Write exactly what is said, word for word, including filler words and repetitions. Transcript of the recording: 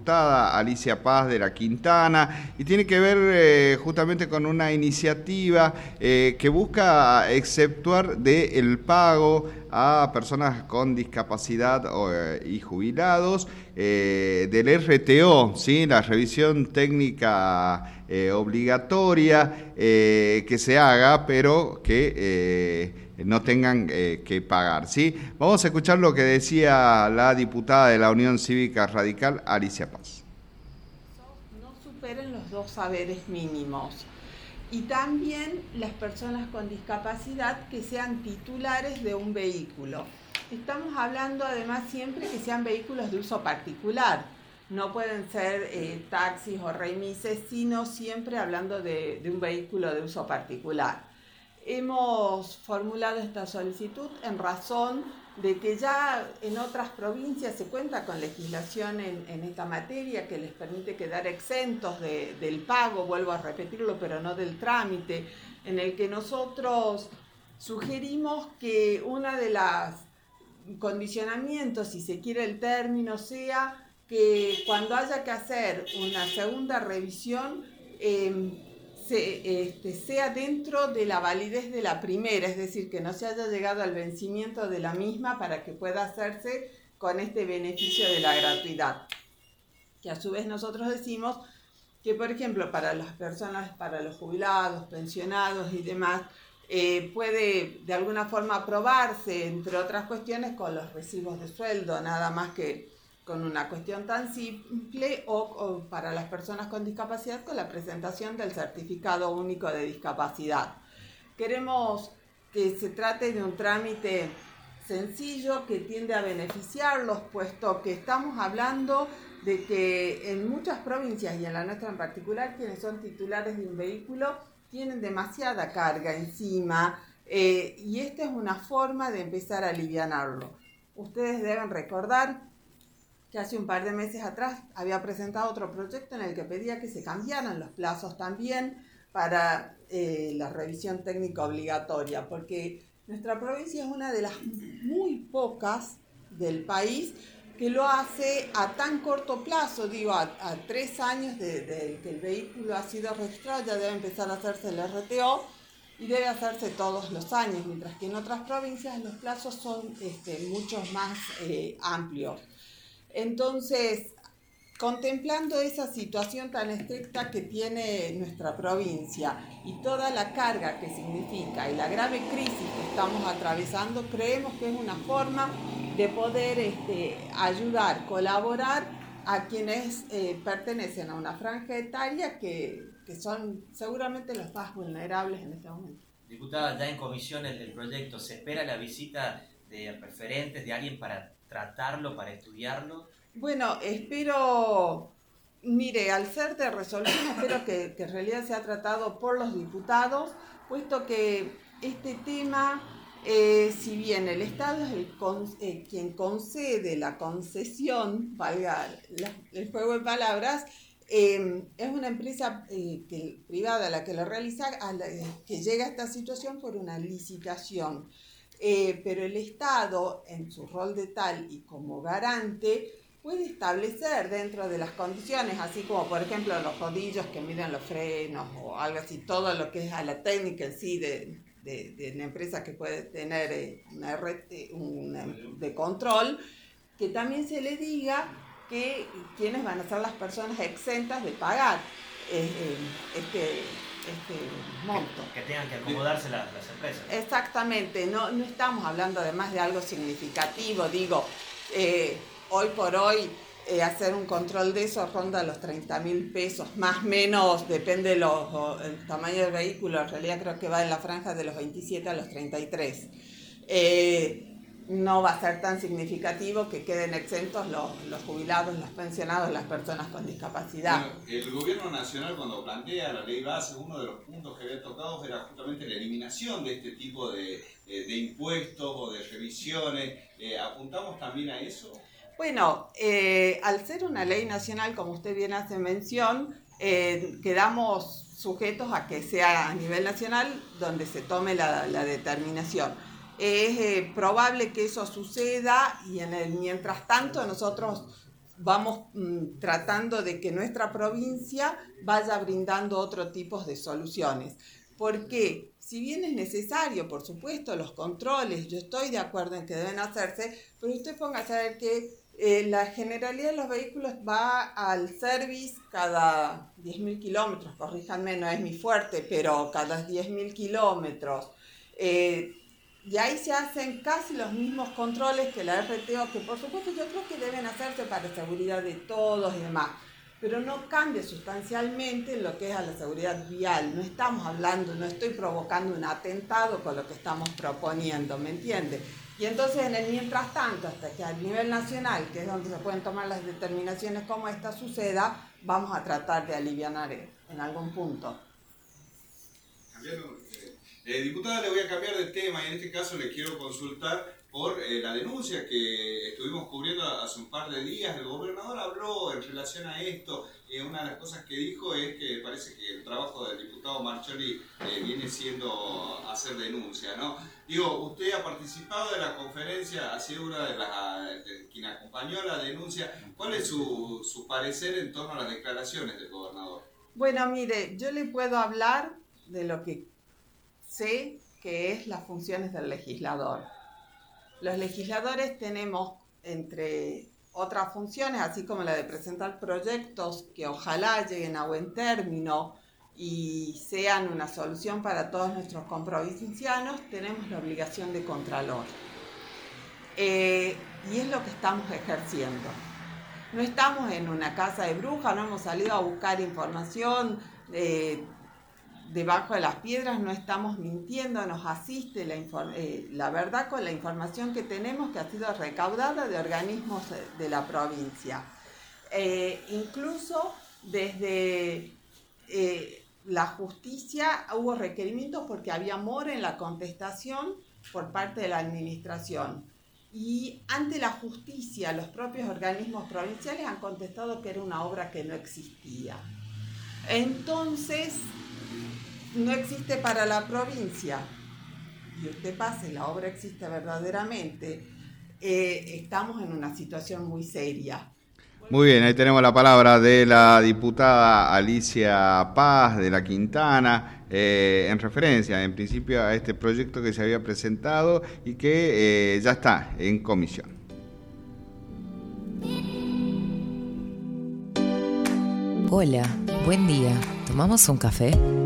diputada Alicia Paz de la Quintana, y tiene que ver eh, justamente con una iniciativa eh, que busca exceptuar del pago a personas con discapacidad o, eh, y jubilados eh, del R T O, ¿sí? La revisión técnica eh, obligatoria eh, que se haga, pero que eh, no tengan eh, que pagar, ¿sí? Vamos a escuchar lo que decía la diputada de la Unión Cívica Radical, Alicia Paz. No superen los dos saberes mínimos. Y también las personas con discapacidad que sean titulares de un vehículo. Estamos hablando además siempre que sean vehículos de uso particular. No pueden ser eh, taxis o remises, sino siempre hablando de, de un vehículo de uso particular. Hemos formulado esta solicitud en razón de que ya en otras provincias se cuenta con legislación en, en esta materia que les permite quedar exentos de, del pago, vuelvo a repetirlo, pero no del trámite, en el que nosotros sugerimos que uno de los condicionamientos, si se quiere el término, sea que cuando haya que hacer una segunda revisión, eh, Se, este, sea dentro de la validez de la primera, es decir, que no se haya llegado al vencimiento de la misma para que pueda hacerse con este beneficio de la gratuidad. Que a su vez nosotros decimos que, por ejemplo, para las personas, para los jubilados, pensionados y demás, eh, puede de alguna forma aprobarse, entre otras cuestiones, con los recibos de sueldo, nada más que con una cuestión tan simple, o, o para las personas con discapacidad con la presentación del certificado único de discapacidad. Queremos que se trate de un trámite sencillo que tiende a beneficiarlos, puesto que estamos hablando de que en muchas provincias, y en la nuestra en particular, quienes son titulares de un vehículo tienen demasiada carga encima, eh, y esta es una forma de empezar a alivianarlo. Ustedes deben recordar que hace un par de meses atrás había presentado otro proyecto en el que pedía que se cambiaran los plazos también para eh, la revisión técnica obligatoria, porque nuestra provincia es una de las muy pocas del país que lo hace a tan corto plazo, digo, a, a tres años de, de que el vehículo ha sido registrado, ya debe empezar a hacerse el R T O y debe hacerse todos los años, mientras que en otras provincias los plazos son este, mucho más eh, amplios. Entonces, contemplando esa situación tan estricta que tiene nuestra provincia y toda la carga que significa y la grave crisis que estamos atravesando, creemos que es una forma de poder este, ayudar, colaborar a quienes eh, pertenecen a una franja etaria que, que son seguramente los más vulnerables en este momento. Diputada, ya en comisión el, el proyecto, ¿se espera la visita de referentes, de alguien para tratarlo, para estudiarlo? Bueno, espero, mire, al ser de resolución, espero que, que en realidad sea tratado por los diputados, puesto que este tema, eh, si bien el Estado es el con, eh, quien concede la concesión, valga la, el juego de palabras, eh, es una empresa eh, que, privada la que lo realiza, a la, que llega a esta situación por una licitación. Eh, pero el Estado, en su rol de tal y como garante, puede establecer dentro de las condiciones, así como por ejemplo los rodillos que miden los frenos o algo así, todo lo que es a la técnica en sí de, de, de una empresa que puede tener eh, una red una, de control, que también se le diga que quiénes van a ser las personas exentas de pagar eh, eh, este, este monto. Que, que tengan que acomodarse las, las empresas. Exactamente, no, no estamos hablando además de algo significativo, digo, eh, hoy por hoy eh, hacer un control de eso ronda los treinta mil pesos, más o menos, depende del tamaño del vehículo, en realidad creo que va en la franja de los veintisiete a los treinta y tres. Eh, no va a ser tan significativo que queden exentos los, los jubilados, los pensionados, las personas con discapacidad. Bueno, el gobierno nacional cuando plantea la ley base, uno de los puntos que había tocado era justamente la eliminación de este tipo de, de impuestos o de revisiones. Eh, ¿Apuntamos también a eso? Bueno, eh, al ser una ley nacional, como usted bien hace mención, eh, quedamos sujetos a que sea a nivel nacional donde se tome la, la determinación. Es eh, probable que eso suceda y en el mientras tanto nosotros vamos mm, tratando de que nuestra provincia vaya brindando otro tipo de soluciones. Porque si bien es necesario, por supuesto, los controles, yo estoy de acuerdo en que deben hacerse, pero usted ponga a saber que eh, la generalidad de los vehículos va al service cada diez mil kilómetros, corríjanme, no es mi fuerte, pero cada diez mil kilómetros. Eh, y ahí se hacen casi los mismos controles que la R T O, que por supuesto yo creo que deben hacerse para seguridad de todos y demás, pero no cambia sustancialmente lo que es a la seguridad vial. No estamos hablando, no estoy provocando un atentado con lo que estamos proponiendo, ¿me entiende? Y entonces en el mientras tanto, hasta que a nivel nacional, que es donde se pueden tomar las determinaciones como esta suceda, vamos a tratar de alivianar en algún punto. Eh, diputada, le voy a cambiar de tema y en este caso le quiero consultar por eh, la denuncia que estuvimos cubriendo hace un par de días. El gobernador habló en relación a esto y eh, una de las cosas que dijo es que parece que el trabajo del diputado Marchioli eh, viene siendo hacer denuncia, ¿no? Digo, usted ha participado de la conferencia, ha sido una de las de quien acompañó la denuncia. ¿Cuál es su, su parecer en torno a las declaraciones del gobernador? Bueno, mire, yo le puedo hablar de lo que sé que es las funciones del legislador. Los legisladores tenemos, entre otras funciones, así como la de presentar proyectos que ojalá lleguen a buen término y sean una solución para todos nuestros comprovincianos, tenemos la obligación de contralor. Eh, y es lo que estamos ejerciendo. No estamos en una casa de brujas, no hemos salido a buscar información eh, debajo de las piedras, no estamos mintiendo, nos asiste la, eh, la verdad con la información que tenemos, que ha sido recaudada de organismos de la provincia. Eh, incluso desde eh, la justicia hubo requerimientos porque había mora en la contestación por parte de la administración. Y ante la justicia, los propios organismos provinciales han contestado que era una obra que no existía. Entonces, no existe para la provincia, y usted pase, la obra existe verdaderamente, eh, estamos en una situación muy seria. Muy bien, ahí tenemos la palabra de la diputada Alicia Paz de la Quintana, eh, en referencia, en principio, a este proyecto que se había presentado y que eh, ya está en comisión. Hola, buen día. ¿Tomamos un café?